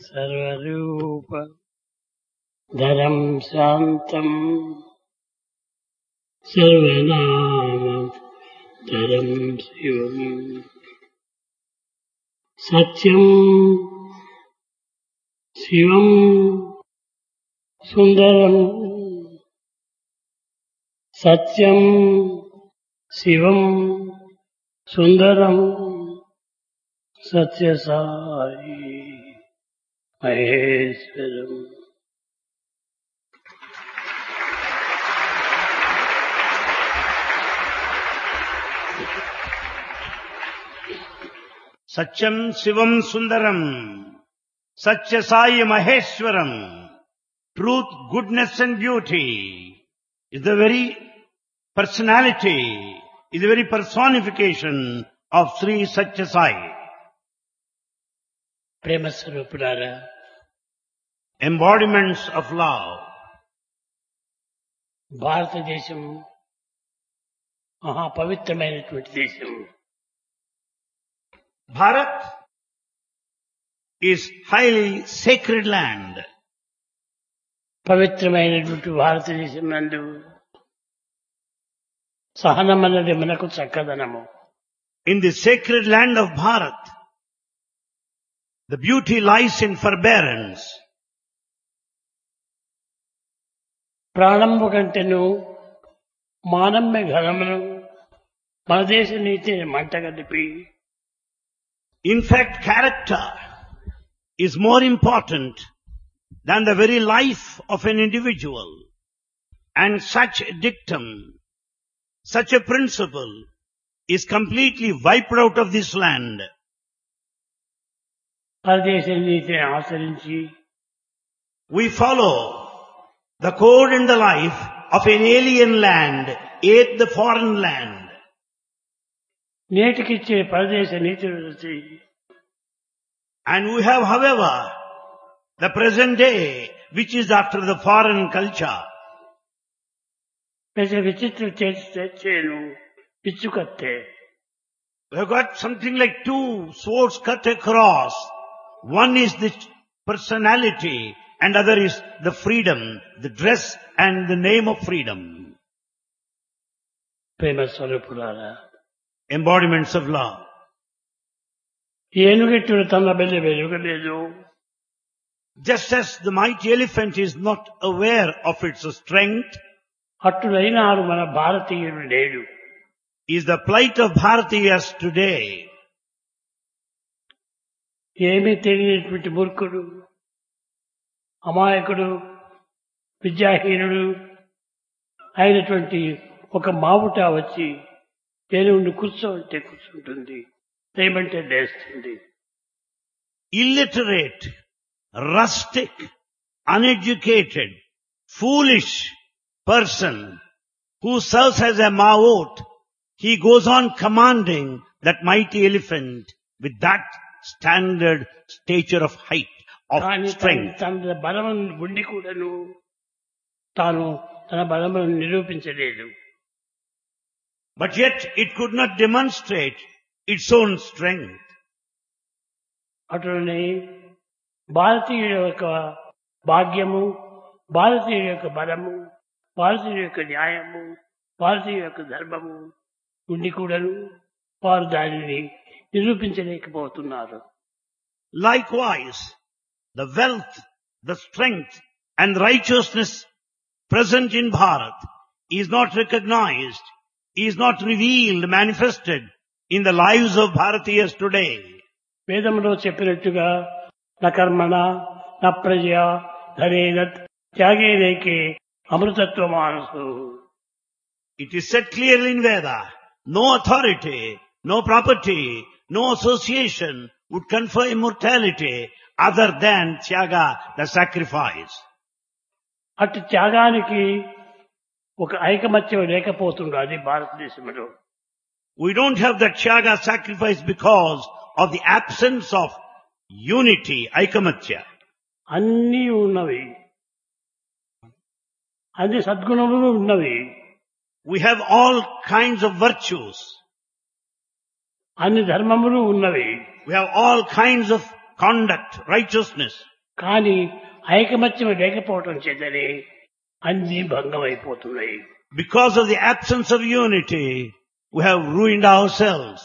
सर्वरूप धरम शांतम सर्वनाम धरम शिवम सत्यम शिवम सुंदरम सत्यम शिवम सुंदरम सत्य Sai Maheshwaram. Satyam Shivam Sundaram, Satya Sai Maheshwaram. Truth, goodness and beauty is the very personality, is the very personification of Sri Satya Sai. ప్రేమ స్వరూపులారా, Embodiments of love. భారతదేశం మహాపవిత్రమైనటువంటి దేశం. Bharat is highly sacred land. పవిత్రమైనటువంటి భారతదేశం నందు సహనం అన్నది మనకు చక్కదనము. In the sacred land of Bharat, the beauty lies in forbearance. ప్రాణంబు కంటెను మానమ్మె ఘనమును మన దేశ నీతిని మంటగలిపి. In fact, character is more important than the very life of an individual. And such a dictum, such a principle is completely wiped out of this land. మన దేశ నీతిని ఆచరించి We follow the code and the life of an alien land, yet the foreign land. నేటికిచ్చే పరదేశ నీతిని చూసి And we have, however, the present day, which is after the foreign culture. పెద్ద విచిత్ర చేను పిచ్చుకత్తే. We have got something like two swords cut across. One is the personality and other is the freedom, the dress and the name of freedom. ప్రేమ స్వరూపులారా, Embodiments of love. ఏనుగెట్టుడు తన బెల్లి వెలుగలేదు, Just as the mighty elephant is not aware of its strength, అట్టులైనాడు మన భారతీయుడు లేడు. is the plight of Bharatiyas today. ఏమీ తెలియనటువంటి మూర్ఖుడు, అమాయకుడు, విద్యాహీనుడు అయినటువంటి ఒక మావుట వచ్చి ఏనుగుని కూర్చోవంటే కూర్చుంటుంది, లేమంటే లేస్తుంది. Illiterate, rustic, uneducated, foolish person who serves as a maut, he goes on commanding that mighty elephant with that standard stature of height, of కానీ strength. తన బలం ఉండి కూడాను తాను తన బలమును నిరూపించలేదు. But yet it could not demonstrate its own strength. అటునే భారతీయుల యొక్క భాగ్యము, భారతీయుల యొక్క బలము, భారతీయుల యొక్క న్యాయము, భారతీయుల యొక్క ధర్మము ఉండి కూడాను వారు దానిని నిరూపించలేకపోతున్నారు. Likewise, the wealth, the strength and righteousness present in Bharat is not recognized, is not revealed, manifested in the lives of Bharatiyas today. వేదంలో చెప్పినట్టుగా న కర్మణ న ప్రజ ధనేన త్యాగేనైకే అమృతత్వమానసు. It is said clearly in Veda, no authority, no property, no association would confer immortality other than Tyaga, the sacrifice. అటు త్యాగానికి ఒక ఐకమత్యం లేకపోతుండాలి భారతదేశంలో. We don't have that Tyaga sacrifice because of the absence of unity, Aikamatya. అన్నీ ఉన్నవి, అన్ని సద్గుణములు ఉన్నవి, We have all kinds of virtues. అన్ని ధర్మములు ఉన్నవి. We have all kinds of conduct, righteousness. కానీ ఐకమత్యం లేకపోవటం చేతనే అన్ని భంగమైపోతున్నాయి. Because of the absence of unity, we have ruined ourselves.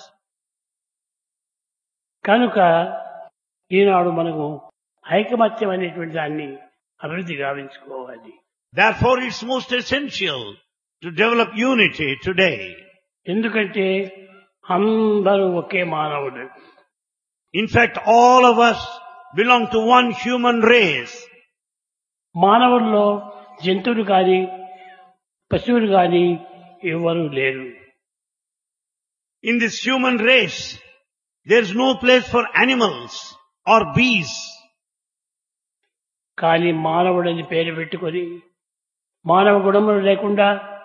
కనుక ఈనాడు మనము ఐకమత్యం అనేటువంటి దాన్ని అభివృద్ధి గావించుకోవాలి. Therefore, it's most essential to develop unity today. ఎందుకంటే అందరూ ఒకే మానవుడు. In fact, all of us belong to one human race. మానవుల్లో జంతువులు కానీ పశువులు కానీ ఎవరూ లేరు. In this human race, there's no place for animals or beasts. కానీ మానవుడని పేరు పెట్టుకొని మానవ గుణములు లేకుండా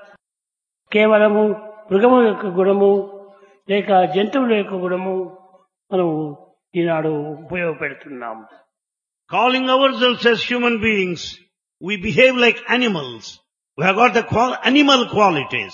కేవలము మృగము యొక్క గుణము లేక జంతువుల యొక్క గుణము మనం ఈనాడు ఉపయోగపెడుతున్నాం. Calling ourselves as human beings, we behave like animals. We have got the animal qualities.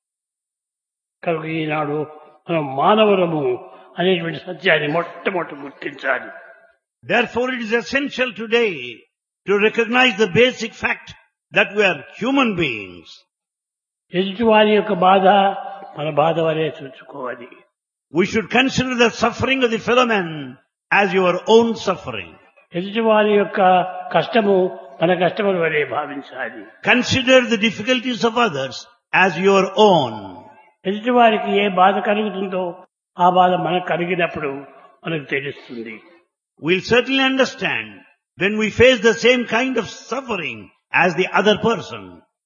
కనుక ఈనాడు మనం మానవులము అనేటువంటి సత్యాన్ని మొట్టమొదటి గుర్తించాలి. Therefore, it is essential today to recognize the basic fact that we are human beings. ఎదుటివారి యొక్క బాధ మన బాధ వలె చూసుకోవాలి. We should consider the suffering of the fellow man as your own suffering. ఎదుటివారి యొక్క కష్టము మన కష్టముల వలె భావించాలి. Consider the difficulties of others as your own. ఎదుటివారికి ఏ బాధ కలుగుతుందో ఆ బాధ మనకు కలిగినప్పుడు మనకు తెలుస్తుంది. We'll certainly understand when we face the same kind of suffering as the other person.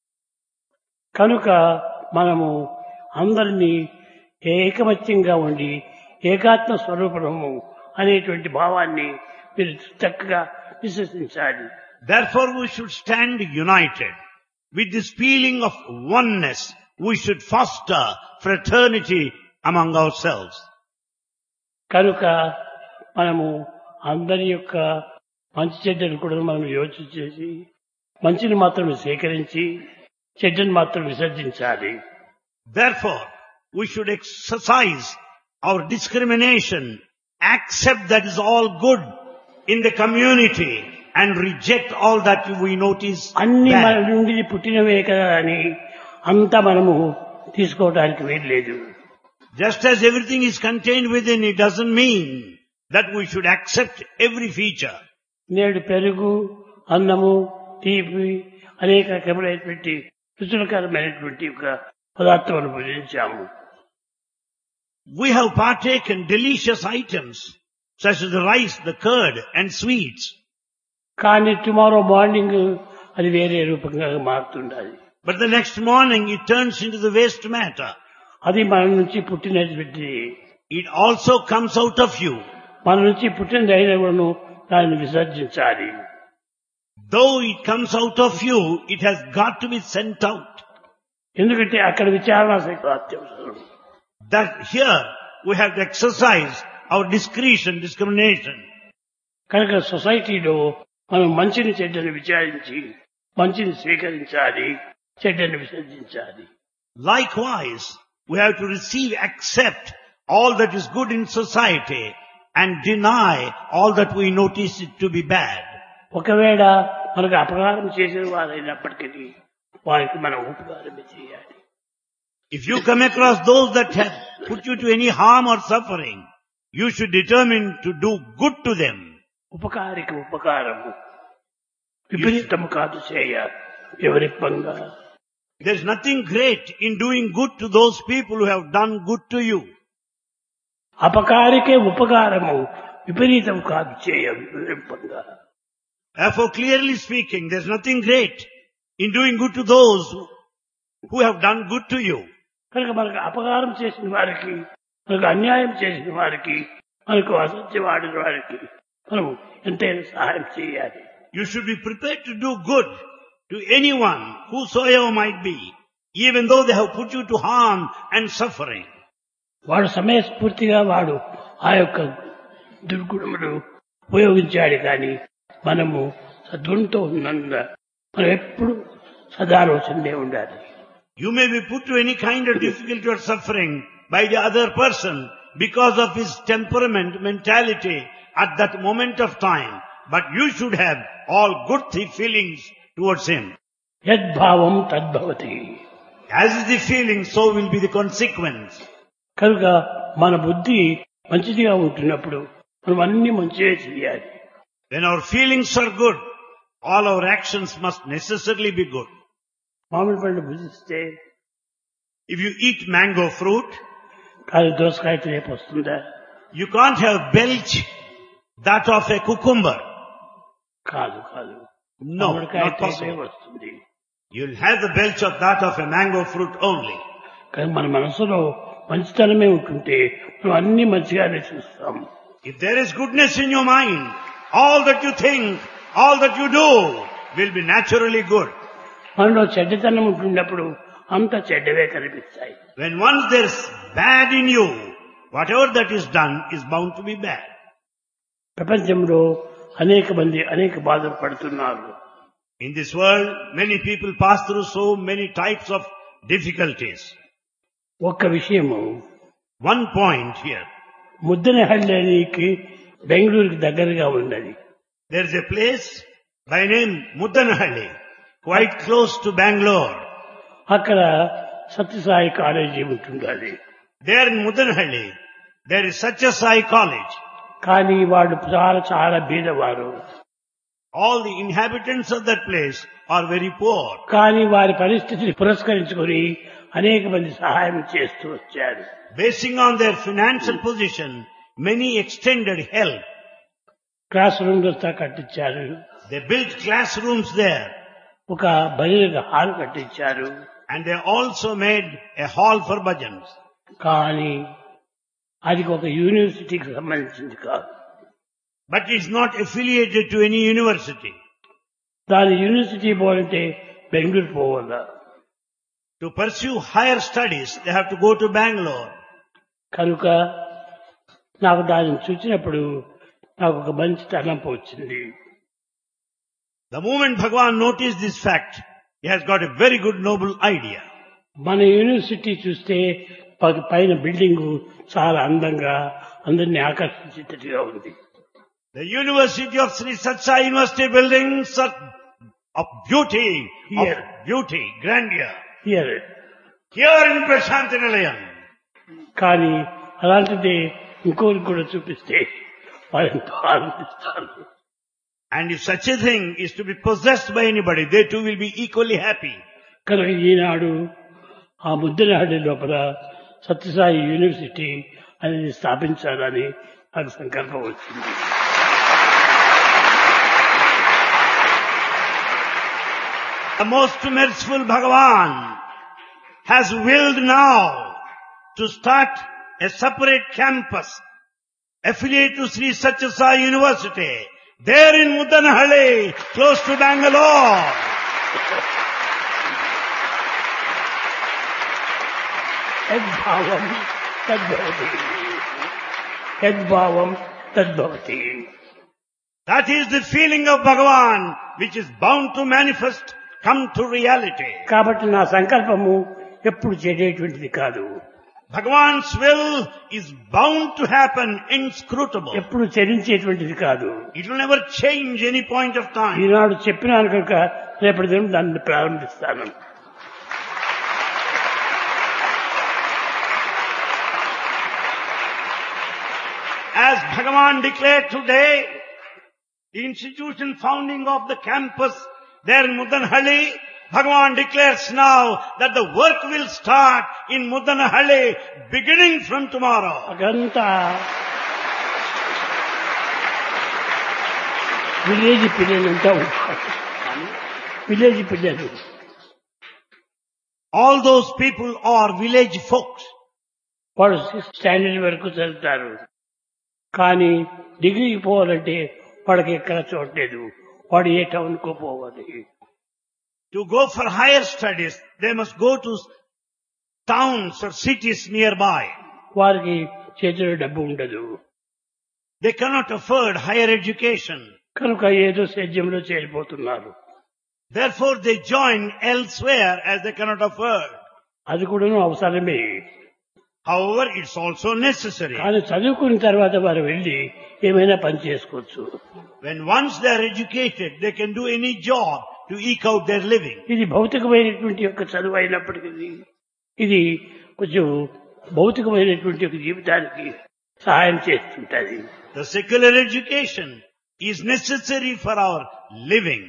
కనుక మనము అందరినీ ఏకమత్యంగా ఉండి ఏకాత్మ స్వరూపము అనేటువంటి భావాన్ని మీరు చక్కగా విశ్వసించాలి. Therefore, we should stand united. With this feeling of oneness, we should foster fraternity among ourselves. కనుక మనము అందరి యొక్క మంచి చెడ్డలు కూడా మనం యోచన చేసి మంచిని మాత్రం సేకరించి చెడ్డను మాత్రం విసర్జించాలి. Therefore, we should exercise our discrimination, accept that is all good in the community and reject all that we notice అన్ని మన bad. నుండి పుట్టినవే కదా అని అంతా మనము తీసుకోవడానికి వీల్లేదు. Just as everything is contained within, it doesn't mean that we should accept every feature. నేడు పెరుగు అన్నము తీపి అనేక రకములైనటువంటి రుచికరమైనటువంటి ఒక పదార్థాలను భుజించాము. We have partaken delicious items such as the rice, the curd and sweets. కానీ టుమారో మార్నింగ్ అది వేరే రూపంగా మారుతుండాలి. But the next morning it turns into the waste matter. అది మన నుంచి పుట్టినటువంటి It also comes out of you. మన నుంచి పుట్టినదైన కూడాను దాన్ని విసర్జించాలి. Though it comes out of you, it has got to be sent out. ఎందుకంటే అక్కడ విచారణ అత్యవసరం. That here we have to exercise our discrimination. కనుక సొసైటీలో మనం మంచిని చెడ్డని విచారించి మంచిని స్వీకరించాలి, చెడ్డని విసర్జించాలి. Likewise, we have to receive, accept all that is good in society and deny all that we notice it to be bad. ఒకవేళ మనకు అపకారం చేసిన వారైనప్పటికీ వారికి మనం ఉపకారమే చేయాలి. If you come across those that have put you to any harm or suffering, you should determine to do good to them. ఉపకారికి ఉపకారము విపరీతము కాదు చేయ ఎవరిప్పంగా. There's nothing great in doing good to those people who have done good to you. అపకారికే ఉపకారము విపరీతము కాదు చేయ ఎవరిప్పంగా. Therefore, clearly speaking, there's nothing great in doing good to those who have done good to you. కనుక మనకు అపకారం చేసిన వారికి, మనకు అన్యాయం చేసిన వారికి, మనకు అసత్యం ఆడిన వారికి మనం ఎంతైనా సహాయం చేయాలి. You should be prepared to do good to anyone, whosoever might be, even though they have put you to harm and suffering. వాడు సమయస్ఫూర్తిగా వాడు ఆ యొక్క దుర్గుణములు ఉపయోగించాడు కానీ మనము సద్గుణంతో ఉన్నందున మనం ఎప్పుడు సదాలోచనే ఉండాలి. You may be put to any kind of difficulty or suffering by the other person because of his temperament, mentality at that moment of time. but you should have all good feelings towards him. యద్భావం తద్భవతి. As is the feeling, so will be the consequence. కనుక మన బుద్ధి మంచిదిగా ఉంటున్నప్పుడు మనం అన్ని మంచిగా చేయాలి. When our feelings are good, all our actions must necessarily be good. మామిడి పండు భుజిస్తే If you eat mango fruit, కానీ దోసకాయ రేపు వస్తుందా? you can't have belch that of a cucumber. కాదు. No, మామిడికాయ not possible. వస్తుంది. You'll have the belch of that of a mango fruit only. కానీ మన మనసులో మంచితనమే ఉంటుంటే మనం అన్ని మంచిగానే చూస్తాం. If there is goodness in your mind, all that you think, all that you do will be naturally good. మనలో చెడ్డతనం ఉంటున్నప్పుడు అంత చెడ్డవే కనిపిస్తాయి. When once there's bad in you, whatever that is done is bound to be bad. ప్రపంచంలో అనేక మంది అనేక బాధలు పడుతున్నారు. In this world, many people pass through so many types of difficulties. ఒక్క విషయము, One point here. ముద్దనహళ్ళకి బెంగళూరుకి దగ్గరగా ఉన్నది. There is a place by name Muddanahalli, quite close to Bangalore. అక్కడ సత్యసాయి కాలేజీ ఉంటుండాలి. There in Muddanahalli, there is such a Sai college. కానీ వాళ్ళు చాలా బీదవారు. All the inhabitants of that place are very poor. కానీ వారి పరిస్థితిని పురస్కరించుకొని అనేక మంది సహాయం చేస్తూ వచ్చారు. Basing on their financial position, many extended help. Classrooms కట్టించారు. They built classrooms there. ఒక బహిరంగ హాల్ కట్టించారు. And they also made a hall for bhajans. కానీ అది ఒక యూనివర్సిటీకి సంబంధించింది కాదు. But it's not affiliated to any university. దాని యూనివర్సిటీ పోవాలంటే బెంగళూరు పోవాలా. To pursue higher studies, they have to go to Bangalore. కనుక నాకు దానిని చూసినప్పుడు నాకు ఒక మంచి తలంపు వచ్చింది. The moment Bhagavan noticed this fact, he has got a very good noble idea. మన యూనివర్సిటీ చూస్తే పైన బిల్డింగ్ చాలా అందంగా అందరినీ ఆకర్షించేటట్టుగా ఉంది. The University of Sri Satya University buildings are of beauty, Here. grandeur. Here Here in Prashanti Nilayam. కానీ అలాంటిది ఇంకోరికి కూడా చూపిస్తే వారెంతో ఆనందిస్తారు. And if such a thing is to be possessed by anybody, they too will be equally happy. కనుక ఈనాడు ఆ ముద్దనహಳ್ಳಿ లోపల Sathya Sai university అనేది స్థాపించాలని నాకు సంకల్పం వచ్చింది. The most merciful Bhagavan has willed now to start a separate campus affiliated to Sri Satya Sai University, there in Muddanahalli, close to Bangalore. యద్భావం తద్భవతి. యద్భావం తద్భవతి. That is the feeling of Bhagavan which is bound to manifest, come to reality. కాబట్టి నా సంకల్పము ఎప్పుడు చెడేటువంటిది కాదు. Bhagavan's will is bound to happen, inscrutable. ఎప్పుడు చరించేటువంటిది కాదు. It will never change any point of time. ఈనాడు చెప్పినాను కనుక రేపటి దినం దాన్ని ప్రారంభిస్తాను. As Bhagavan declared today, the institution founding of the campus there in Muddanahalli, Bhagavan declares now that the work will start in Muddanahalli beginning from tomorrow. అదంతా village పిల్లలంతా ఉంటారు. Village పిల్లలు All those people are village folks. వాడు 6th standard వరకు చదువుతారు. కానీ డిగ్రీకి పోవాలంటే వాడికి ఎక్కడ చూడలేదు. వాడు ఏ టౌన్కో పోవాలి. To go for higher studies, they must go to towns or cities nearby. వారికి చేతిలో డబ్బు ఉండదు. They cannot afford higher education. కనుక ఏదో సేద్యంలో చేరిపోతున్నారు. Therefore they join elsewhere as they cannot afford. అది కూడా అవసరమే. However, it's also necessary. కానీ చదువుకున్న తర్వాత వారు వెళ్ళి ఏమైనా పని చేసుకోవచ్చు. When once they are educated, they can do any job to eke out their living. ఇది భౌతికమైనటువంటి యొక్క చదువు అయినప్పటికీ ఇది కొంచెం భౌతికమైనటువంటి యొక్క జీవితానికి సహాయం చేస్తుంటది. The secular education is necessary for our living.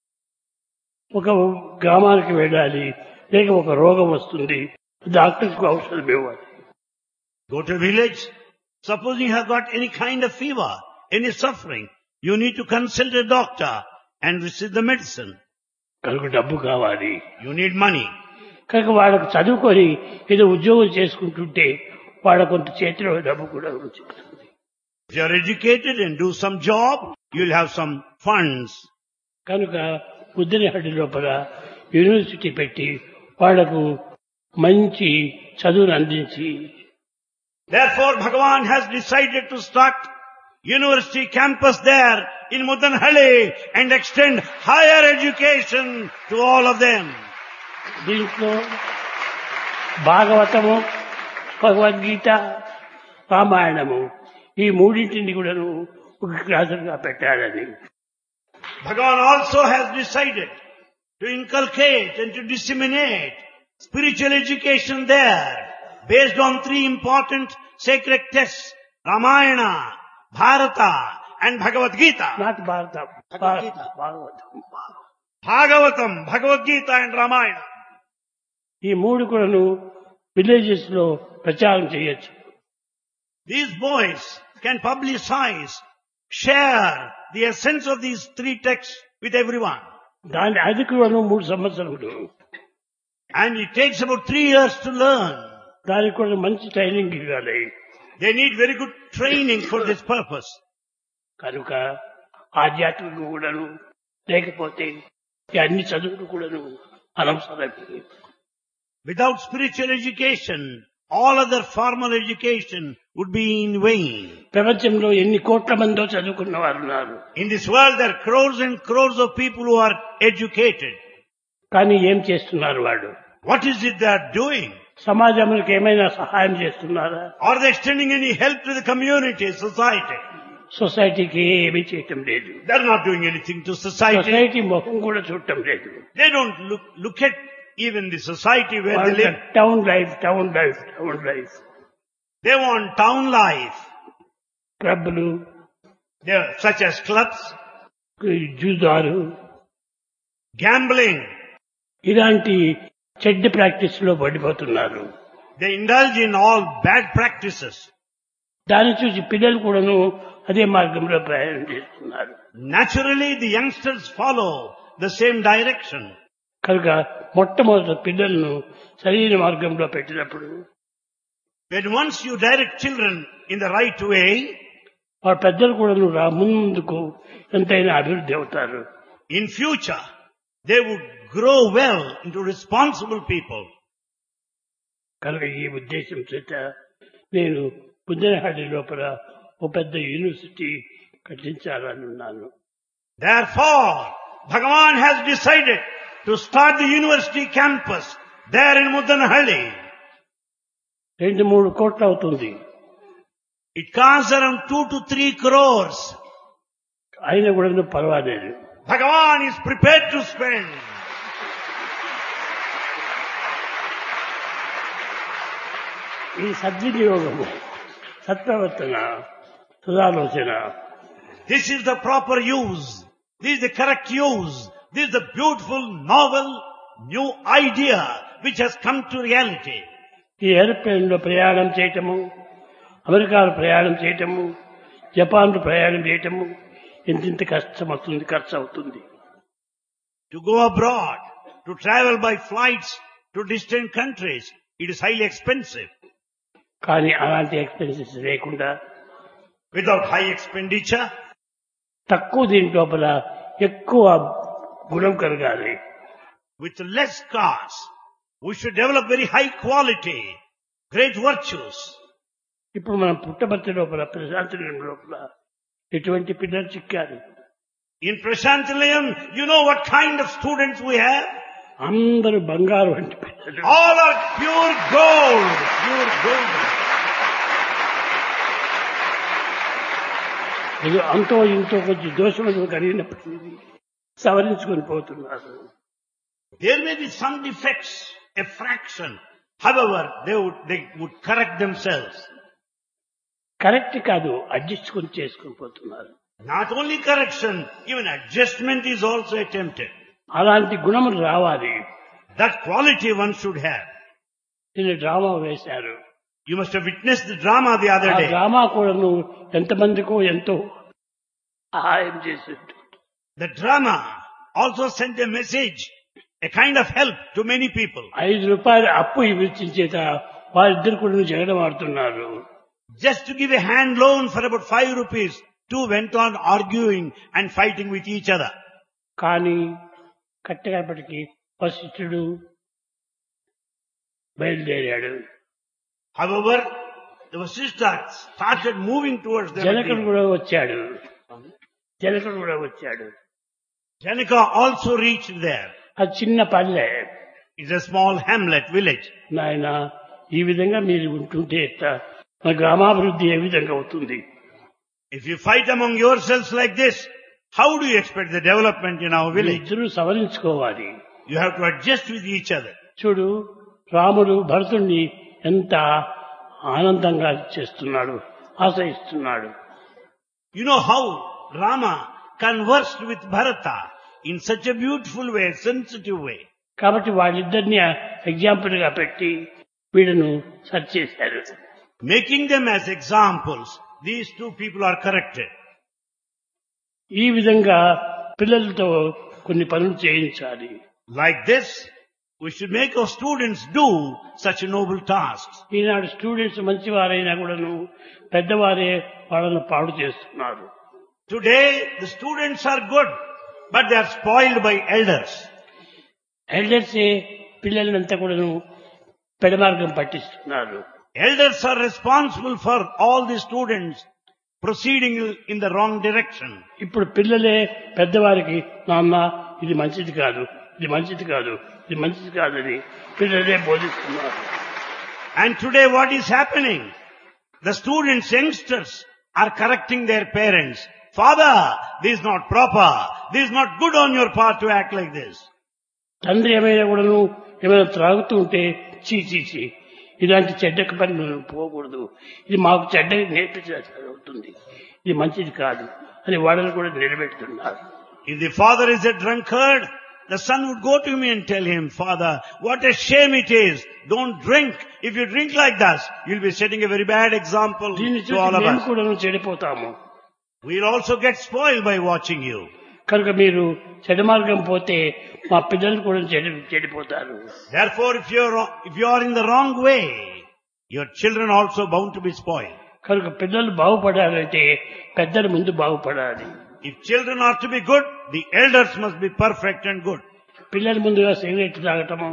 ఒక గ్రామానికి వెళ్ళాలి, లేక ఒక రోగం వస్తుంది, డాక్టర్కు ఔషధం ఇవ్వాలి. Go to a village. Suppose you have got any kind of fever, any suffering, you need to consult a doctor and receive the medicine. కనుక డబ్బు కావాలి. You need money. కనుక వాళ్ళకు చదువుకొని ఏదో ఉద్యోగం చేసుకుంటుంటే వాళ్ళ కొంత చేతిలో డబ్బు కూడా వచ్చేస్తుంది. If you are educated and do some job, you will have some funds. కనుక ముద్దినహళ్లి లోపల యూనివర్సిటీ పెట్టి వాళ్లకు మంచి చదువును అందించి, Therefore, Bhagavan has decided to start university campus there in Mudanhalli and extend higher education to all of them. దీంట్లో భాగవతము, భగవద్గీత, రామాయణము ఈ మూడింటిని కూడాను ఒక క్లాసులుగా పెట్టాలని. Bhagavan also has decided to inculcate and to disseminate spiritual education there based on three important sacred texts, Ramayana, Bharata and Bhagavad Gita. నాటి భారతం, Bhagavatam, Bhagavatam, Bhagavad Gita and Ramayana. ఈ మూడు కూడాను విలేజెస్ లో ప్రచారం చేయొచ్చు. These boys can publicize, share the essence of these three texts with everyone. దాని అది కూడాను 3 సంవత్సరములు. And it takes about 3 years to learn. దానికి కూడా మంచి ట్రైనింగ్ ఇవ్వాలి. They need very good training for this purpose. కనుక ఆధ్యాత్మిక కూడాను లేకపోతే ఈ అన్ని చదువులు కూడాను అనవసరమే. Without spiritual education, all other formal education would be in vain. ప్రపంచంలో ఎన్ని కోట్ల మందో చదువుకున్న వారు ఉన్నారు. In this world there are crores and crores of people who are educated. కానీ ఏం చేస్తున్నారు వాడు? What is it they are doing? సమాజానికి ఏమైనా సహాయం చేస్తున్నారా? Are they extending any help to the community, society? సొసైటీకి ఏమీ చేయటం లేదు. They are not doing anything to society. Society ముఖం కూడా చూడటం లేదు. They don't look at even the society where they live. Town life, town life, town life. They want town life. క్లబ్లు, They are such as clubs, జూదాలు, gambling. ఇలాంటి చెడ్డ practice లో పడిపోతున్నారు. They indulge in all bad practices. దాన్ని చూసి పిల్లలు కూడాను అదే మార్గంలో ప్రయాణం చేస్తున్నారు. Naturally, the youngsters follow the same direction. కనుక మొట్టమొదటి పిల్లలను సరైన మార్గంలో పెట్టినప్పుడు When once you direct children in the right way, వారి పెద్దలు కూడాను ముందుకు ఎంతైనా అభివృద్ధి అవుతారు. in future, they would grow well into responsible people. కనుక ఈ ఉద్దేశం చేత నేను పుంజనహళ్లి లోపల ఒక పెద్ద యూనివర్సిటీ కట్టించాలని ఉన్నాను. Therefore, Bhagavan has decided to start the university campus there in Mudanhalli. 2-3 కోట్లు అవుతుంది. It costs around 2 to 3 crores. అయినా కూడా పర్వాలేదు. Bhagavan is prepared to spend. ఈ సద్వినియోగము, సత్ప్రవర్తన, సదాలోచన, This is the proper use. This is the correct use. This is the beautiful, novel, new idea which has come to reality. ఈ aeroplane లో ప్రయాణం చేయటము, అమెరికాలో ప్రయాణం చేయటము, జపాన్ లో ప్రయాణం చేయటము ఎంత కష్టం అవుతుంది, ఖర్చు అవుతుంది. To go abroad, to travel by flights to distant countries, it is highly expensive. కానీ అలాంటి ఎక్స్పెన్సెస్ లేకుండా Without high expenditure, తక్కువ దీని లోపల ఎక్కువ గుణం కలగాలి. with less cost, we should develop very high quality, great virtues. ఇప్పుడు మనం పుట్టపర్తి లోపల, ప్రశాంతినిలయం లోపల ఎటువంటి పిల్లలు చిక్కారు. In Prashantilayam, you know what kind of students we have? అందరూ బంగారు వంటి పిల్లలు. All are pure gold, pure gold. ఇది అంతో ఇంతో కొంచెం దోషములు కలిగినప్పటికీ సవరించుకొని పోతున్నారు. There may be some defects, a fraction. However, they would correct themselves. Correct కాదు, అడ్జస్ట్ కొని చేసుకొని పోతున్నారు. Not only correction, even adjustment is also attempted. అలాంటి గుణములు రావాలి. That quality one should have. నిన్న డ్రామా వేశారు. You must have witnessed the drama the other ఆ day. డ్రామా కూడాను ఎంతమందికో ఎంతో సహాయం చేసింది. The drama also sent a message, a kind of help to many people. 5 రూపాయలు అప్పు ఇవ్వచ్చిన చేత వారిద్దరు కూడా జగడం ఆడుతున్నారు. Just to give a hand loan for about 5 rupees, two went on arguing and fighting with each other. కానీ కట్టగడపటికి వశిష్ఠుడు బయలుదేరాడు. However, the Vasishtha started moving towards them. జనకుడు కూడా వచ్చాడు. జనకుడు కూడా వచ్చాడు. Janaka also reached there. అది చిన్న పల్లె. It's a small hamlet, village. నాయన ఈ విధంగా మీరు ఉంటుంటే మన గ్రామాభివృద్ధి ఏ విధంగా అవుతుంది? If you fight among yourselves like this, how do you expect the development in our village? ఇద్దరు సవరించుకోవాలి. You have to adjust with each other. చూడు, రాముడు భరతుణ్ణి ఎంత ఆనందంగా చేస్తున్నాడు, ఆశ్రయిస్తున్నాడు. You know how Rama conversed with Bharata in such a beautiful way, sensitive way. కాబట్టి వాళ్ళిద్దరిని example గా పెట్టి వీళ్ళను సరి చేశారు. Making them as examples, these two people are corrected. ఈ విధంగా పిల్లలతో కొన్ని పనులు చేయించాలి. Like this, we should make our students do such noble tasks. ఈనాడు స్టూడెంట్స్ మంచివారైనా కూడాను పెద్దవారే వాళ్ళను పాడు చేస్తున్నారు. Today, the students are good, but they are spoiled by elders. ఎల్డర్సే పిల్లలంతా కూడాను పెడమార్గం పట్టిస్తున్నారు. Elders are responsible for all the students proceeding in the wrong direction. ఇప్పుడు పిల్లలే పెద్దవారికి నాన్న ఇది మంచిది కాదు, ఇది మంచిది కాదు, ఇది మంచిది కాదని పిల్లలే బోధిస్తున్నారు. And today what is happening? The students, youngsters are correcting their parents. Father, this is not proper. This is not good on your part to act like this. తండ్రి ఏమైనా కూడాను ఏమైనా త్రాగుతూ ఉంటే చీ ఇలాంటి చెడ్డక పని మనం పోకూడదు, ఇది మాకు చెడ్డ నేర్పించాల్సి అవుతుంది, ఇది మంచిది కాదు అని వాళ్ళని కూడా నిలబెడుతున్నారు. If the father is a drunkard, the son would go to me and tell him, Father, what a shame it is. Don't drink. If you drink like that, you'll be setting a very bad example దీన్ని to all చూసి of మేము us. కూడా చెడిపోతాము. We'll also get spoiled by watching you. కనుక మీరు చెడు మార్గం పోతే మా పిల్లలు కూడా చెడిపోతారు. Therefore, if you are in the wrong way, your children also bound to be spoiled. కనుక పిల్లలు బాగుపడాలంటే పెద్దలు ముందు బాగుపడాలి. If children are to be good, the elders must be perfect and good. పిల్లల ముందుగా సిగరెట్ తాగటము,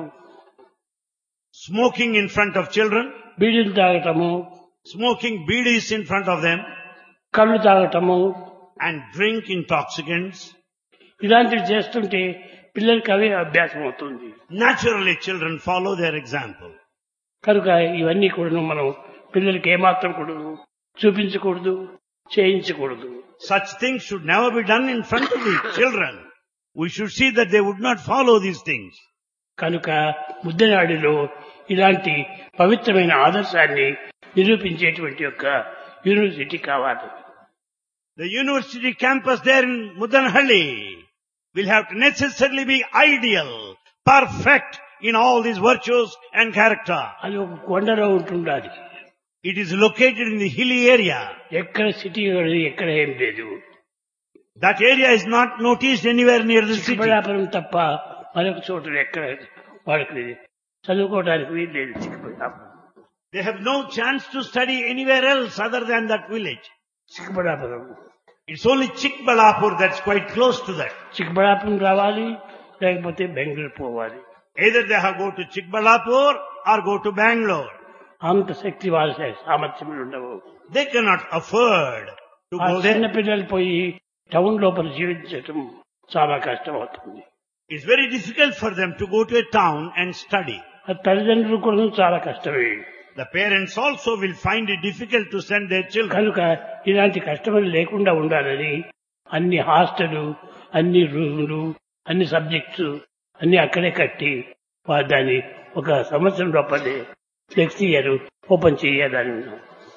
Smoking in front of children, బీడీలు తాగటము, smoking beedies in front of them, కళ్ళు తాగటము, and drink intoxicants. ఇలాంటివి చేస్తుంటే పిల్లలకి అవే అభ్యాసం అవుతుంది. Naturally, children follow their example. కనుక ఇవన్నీ కూడా మనం పిల్లలకి ఏమాత్రం కూడా చూపించకూడదు, చేయించకూడదు. Such things should never be done in front of the children. We should see that they would not follow these things. కనుక ముద్దనాడిలో ఇలాంటి పవిత్రమైన ఆదర్శాన్ని నిరూపించేటువంటి యొక్క యూనివర్సిటీ కావాలి. The university campus there in Mudanhalli will have to necessarily be ideal, perfect in all these virtues and character. అది ఒక కొండలో ఉంటుండాలి. It is located in the hilly area. ఎక్కడ సిటీ ఎక్కడ ఏం లేదు. That area is not noticed anywhere near the city. చిక్కబళ్ళాపురం తప్ప మరొక చోట ఎక్కడ వాళ్ళకి చదువుకోవడానికి వీలు లేదు. చిక్కబళ్ళాపురం They have no chance to study anywhere else other than that village. చిక్కబళ్ళాపురం It's only Chikbalapur that's quite close to that. చిక్కబళ్ళాపురం రావాలి, లేకపోతే బెంగళూరు పోవాలి. Either they have go to Chikbalapur or go to Bangalore. అంత శక్తి వాళ్ళ సామర్థ్యములు ఉండవు. They cannot afford to ఆ go చిన్న there. పిల్లలు పోయి టౌన్ లోపల జీవించటం చాలా కష్టం అవుతుంది. It's very difficult for them to go to a town and study. ఆ తల్లిదండ్రులు కూడా చాలా కష్టమే. The parents also will find it difficult to send their children. కనుక ఇలాంటి కష్టములు లేకుండా ఉండాలని అన్ని హాస్టలు, అన్ని రూములు, అన్ని సబ్జెక్ట్స్ అన్ని అక్కడే కట్టి వారు దాన్ని ఒక సంవత్సరం లోపలే నెక్స్ట్ ఇయర్ ఓపెన్ చేయాలని ఉన్నాం.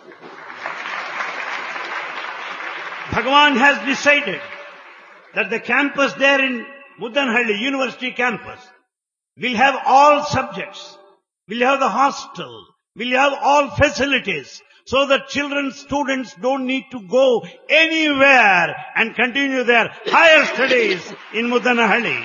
Bhagavan has decided that the campus there in Mudanhalli University campus will have all subjects, will have the hostel, will have all facilities, so that children, students don't need to go anywhere and continue their higher studies in Mudanhalli.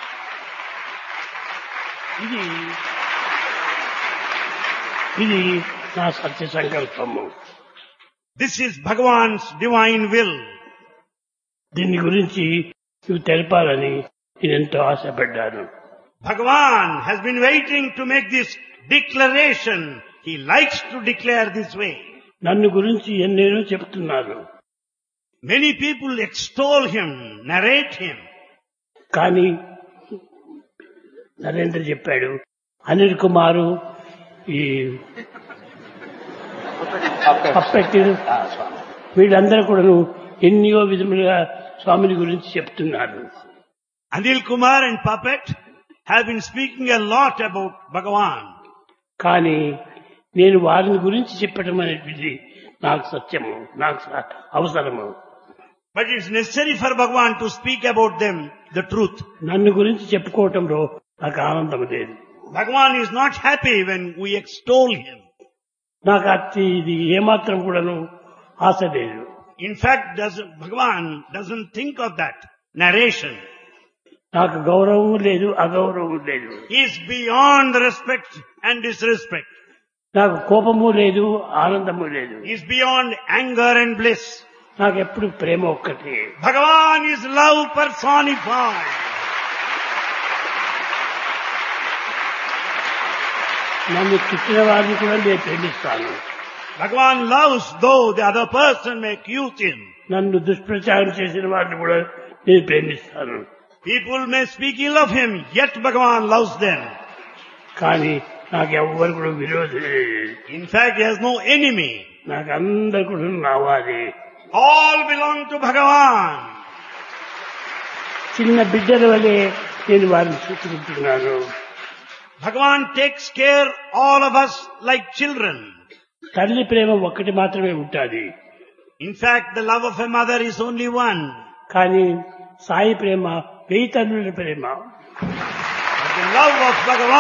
ఇది నా సత్య సంకల్పము. This is Bhagavan's divine will. దీని గురించి నువ్వు తెలపాలని నేను ఎంతో ఆశపడ్డాను. Bhagavan has been waiting to make this declaration. He likes to declare this way. నన్ను గురించి ఎన్నేనో చెప్తున్నారు. Many people extol him, narrate him. కానీ నరేంద్ర చెప్పాడు, అనిల్ కుమారు ఈ పప్పెట్టిన వీళ్ళందరూ కూడా ఎన్నో విధములుగా స్వామిని గురించి చెప్తున్నారు. Anil Kumar and Puppet have been speaking a lot about Bhagavan. కానీ నేను వారిని గురించి చెప్పడం అనేది నాకు సత్యము, నాకు అవసరము. But it's necessary for Bhagavan to speak about them, the truth. నన్ను గురించి చెప్పుకోవటంలో నాకు ఆనందం లేదు. Bhagavan is not happy when we extol him. నాకు ఇది ఏమాత్రం కూడాను ఆశ లేదు. In fact, Bhagavan doesn't think of that narration. నాకు గౌరవం లేదు, అగౌరవం లేదు. He is beyond respect and disrespect. నాకు కోపము లేదు, ఆనందము లేదు. He is beyond anger and bliss. నాకు ఎప్పుడు ప్రేమ ఒక్కటే. Bhagavan is love personified. నన్ను తిట్టిన వారిని కూడా నేను ప్రేమిస్తాను. Bhagavan loves though the other person may accuse him. నన్ను దుష్ప్రచారం చేసిన వారిని కూడా నేను ప్రేమిస్తాను. People may speak ill of him, yet Bhagavan loves them. కానీ నాకు ఎవ్వరు కూడా విరోధం లేదు. In fact, he has no enemy. నాకు అందరు కూడా నావాది. All belong to Bhagavan. చిన్న బిడ్డల వలె నేను వారిని చూసుకుంటున్నాను. Bhagavan takes care all of us like children. తల్లి ప్రేమ ఒక్కటి మాత్రమే ఉంటుంది. In fact, the love of a mother is only one. కానీ సాయి ప్రేమ 1000 తల్లుల ప్రేమ. But the love of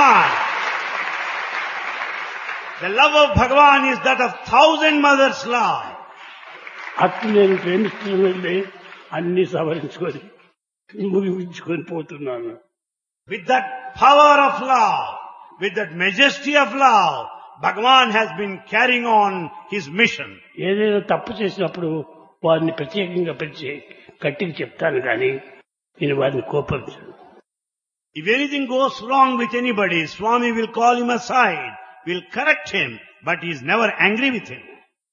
Bhagavan is that of 1000 mothers' love. అట్లు నేను ప్రేమిస్తున్నది అన్ని సవరించుకొని ముగించుకొని పోతున్నాను. With that power of love, with that majesty of love, Bhagavan has been carrying on his mission. ఏదైనా తప్పు చేసినప్పుడు వారిని ప్రత్యేకంగా పిలిచి గట్టిగా చెప్తాను కానీ నేను వారిని కోపరించను. If anything goes wrong with anybody, Swami will call him aside, will correct him, but he is never angry with him.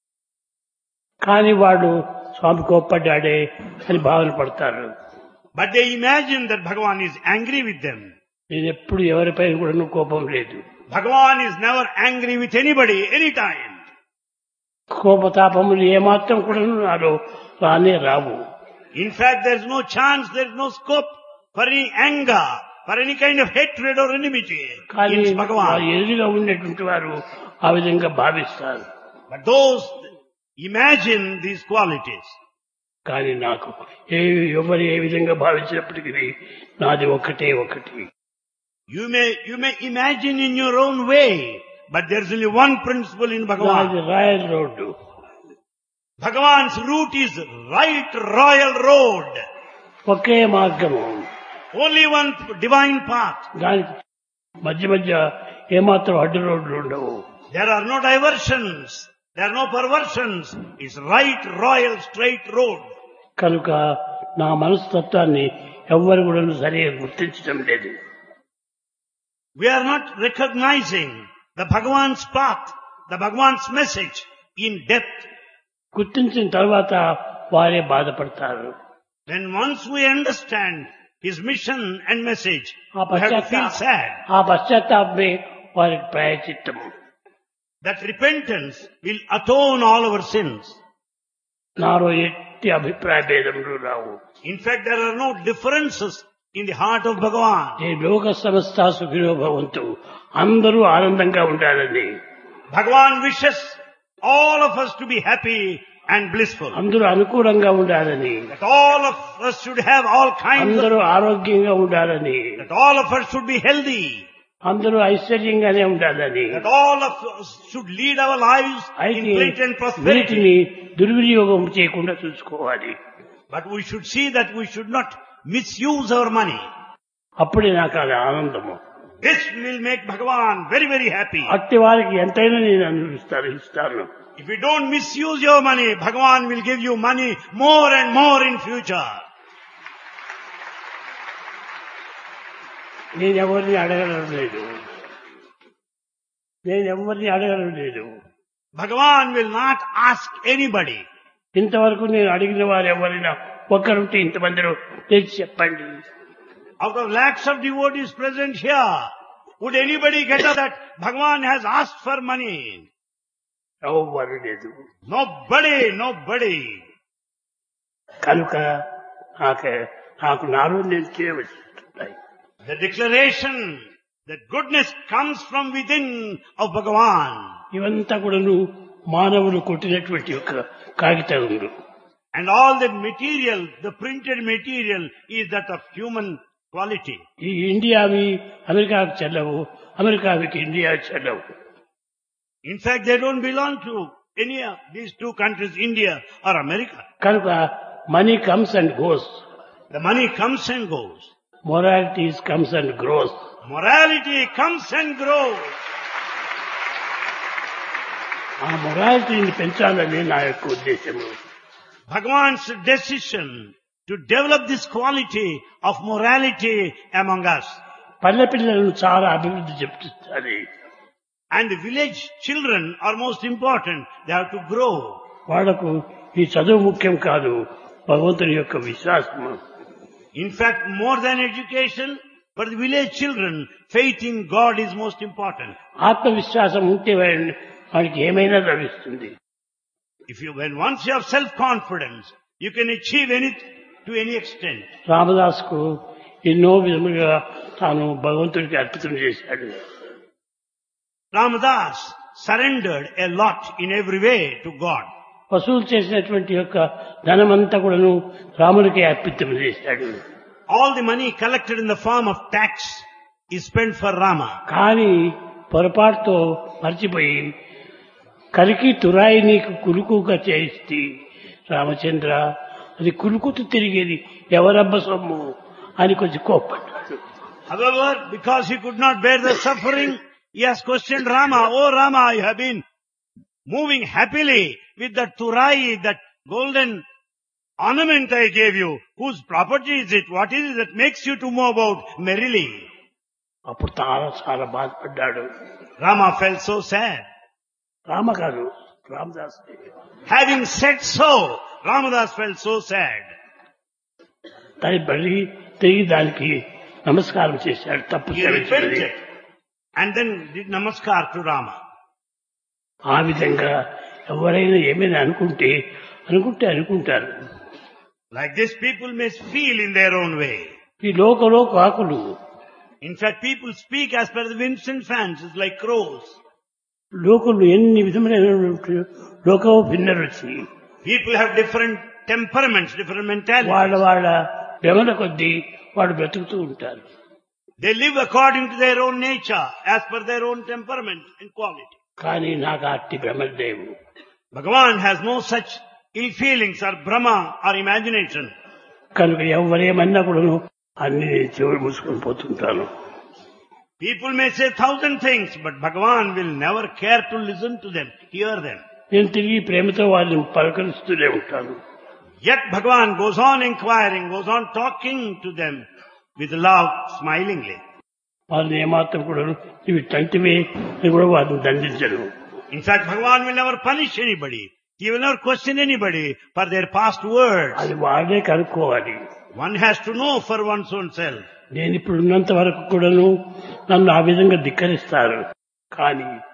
కానీ వాడు స్వామి కోప్పడ్డాడే అని భావన పడతారు. But they imagine that Bhagavan is angry with them. నేను ఎప్పుడు ఎవరిపై కూడా కోపం లేదు. Bhagavan is never angry with anybody, anytime. కోపతాపములు ఏమాత్రం కూడా నాలో రానే రావు. In fact, there is no chance, there is no scope for any anger, for any kind of hatred or enmity కానీ in Bhagavan. ఎదురుగా ఉండేటువంటి వారు ఆ విధంగా భావిస్తారు. But those imagine these qualities. కానీ నాకు ఎవరు ఏ విధంగా భావించినప్పటికీ నాది ఒకటే ఒకటి. You may imagine in your own way, but there is only one principle in Bhagavan. నాది royal road. Bhagavan's route is right royal road. ఒకే మార్గము. Only one divine path. దానికి మధ్య మధ్య ఏమాత్రం అడ్డు రోడ్లు ఉండవు. There are no diversions. There are no perversions. It's right royal straight road. కనుక నా మనస్తత్వాన్ని ఎవ్వరు కూడా సరిగా గుర్తించడం లేదు. We are not recognizing the Bhagavan's path, the Bhagavan's message in depth. గుర్తించిన తర్వాత వారే బాధపడతారు. Then once we understand his mission and message, we have to feel sad. ఆ పశ్చాత్తాపమే వారికి ప్రాయశ్చిత్తము. That repentance will atone all our sins. నాలో ఎట్టి అభిప్రాయ భేదములు రావు. In fact, there are no differences in the heart of Bhagavan. ఈ లోక సమస్త సుఖినో భవంతు, అందరూ ఆనందంగా ఉండాలని. Bhagavan wishes all of us to be happy and blissful. అందరూ అనుకూలంగా ఉండాలని. That all of us should have all kinds అందరూ of, ఆరోగ్యంగా ఉండాలని. that all of us should be healthy. అందరూ ఐశ్వర్యంగానే ఉండాలని. That all of us should lead our lives in అయితే great and prosperity. వీటిని దుర్వినియోగం చేయకుండా చూసుకోవాలి. But we should see that we should not misuse our money. అప్పుడే నాకు అది ఆనందము. This will make Bhagavan very, very happy. అట్టి వారికి ఎంతైనా నేను ఇస్తాను. If you don't misuse your money, Bhagavan will give you money more and more in future. నేను ఎవరిని అడగడం లేదు. Bhagavan will not ask anybody. ఇంతవరకు నేను అడిగిన వారు ఎవరైనా ఒక్కరుంటే ఇంతమందిలో తెచ్చి చెప్పండి. Out of lakhs of devotees present here, would anybody get that Bhagavan has asked for money? ఎవ్వరు లేదు. Nobody. కనుక నాకు నాలో నేను చేయవలసిస్తున్నాయి. The declaration that goodness comes from within of Bhagavan. ఇవంతా కూడాను మానవులు కొట్టినటువంటి ఒక కాగితములు. And all the material, the printed material, is that of human quality. ఈ ఇండియావి అమెరికాకు చెల్లవు, అమెరికావికి ఇండియా చెల్లవు. In fact, they don't belong to any of these two countries, India or America. కనుక money comes and goes. The money comes and goes. Moralities comes and grows. Morality comes and grows. ఆ మొరాలిటీని పెంచాలని నా యొక్క ఉద్దేశము. Bhagavan's decision to develop this quality of morality among us. పల్లె పిల్లలను చాలా అభివృద్ధి చెప్తుంది. And the village children are most important. They have to grow. వాళ్లకు ఈ చదువు ముఖ్యం కాదు, భగవంతుని యొక్క విశ్వాసము. In fact, more than education, for the village children, faith in God is most important. ఆత్మవిశ్వాసం ఉంటే వాడికి ఏమైనా లభిస్తుంది. When once you have self-confidence, you can achieve anything to any extent. రామదాస్కు ఎన్నో విధములుగా తాను భగవంతుడికి అర్పితం చేశాడు. Ramadas surrendered a lot in every way to God. వసూలు చేసినటువంటి యొక్క ధనమంతా కూడాను రాముడికి అర్పితం చేశాడు. All the money collected in the form of tax is spent for Rama. కానీ పొరపాటుతో మర్చిపోయి కరికి తురాయి నీకు కులుకుగా చేయిస్తే రామచంద్ర, అది కులుకుతూ తిరిగేది ఎవరబ్బ సొమ్ము అని కొంచెం కోప్పడ్డాడు. However, because he could not bear the suffering, he has questioned Rama, "Oh Rama, you have been moving happily with that turai, that golden ornament I gave you. Whose property is it? What is it that makes you to move about merrily?" అప్పుడు చాలా బాధపడ్డాడు. Rama felt so sad. Rama కాదు, Ramdas. Having said so, Ramadas felt so sad. తిరిగి దానికి నమస్కారం చేశాడు. తప్పు He repented and then did namaskar to Rama. ఆ విధంగా ఎవరైనా ఏమైనా అనుకుంటారు. Like this, people may feel in their own way. ఈ లోకంలో కాకులు, In fact, people speak as per the winds and fancies like crows. లోకంలో ఎన్ని విధమైన లోకం భిన్న రుచి. People have different temperaments, different mentalities. వాళ్ళ భ్రమల కొద్దీ వాళ్ళు బ్రతుకుతూ ఉంటారు. They live according to their own nature, as per their own temperament and quality. కానీ నాకు అట్టి భ్రమలు లేవు. Bhagavan has no such ill feelings or Brahma or imagination. కనుక ఎవరేమన్నా కూడా అన్ని చెవులు మూసుకొని పోతుంటాను. People may say 1,000 things, but Bhagavan will never care to listen to them, hear them. నేను తిరిగి ప్రేమతో వాళ్ళని పలకరిస్తూనే ఉంటాను. Yet Bhagavan goes on inquiring, goes on talking to them with love, smilingly. వాళ్ళని ఏమాత్రం కూడా ఇవి తంటివే అని కూడా వారిని దండించను. In fact, Bhagavan will never punish anybody. He will never question anybody for their past words. అది వాళ్ళే కనుక్కోవాలి. One has to know for one's own self. నేను ఇప్పుడు ఉన్నంత వరకు కూడాను నన్ను ఆ విధంగా ధిక్కరిస్తారు. కానీ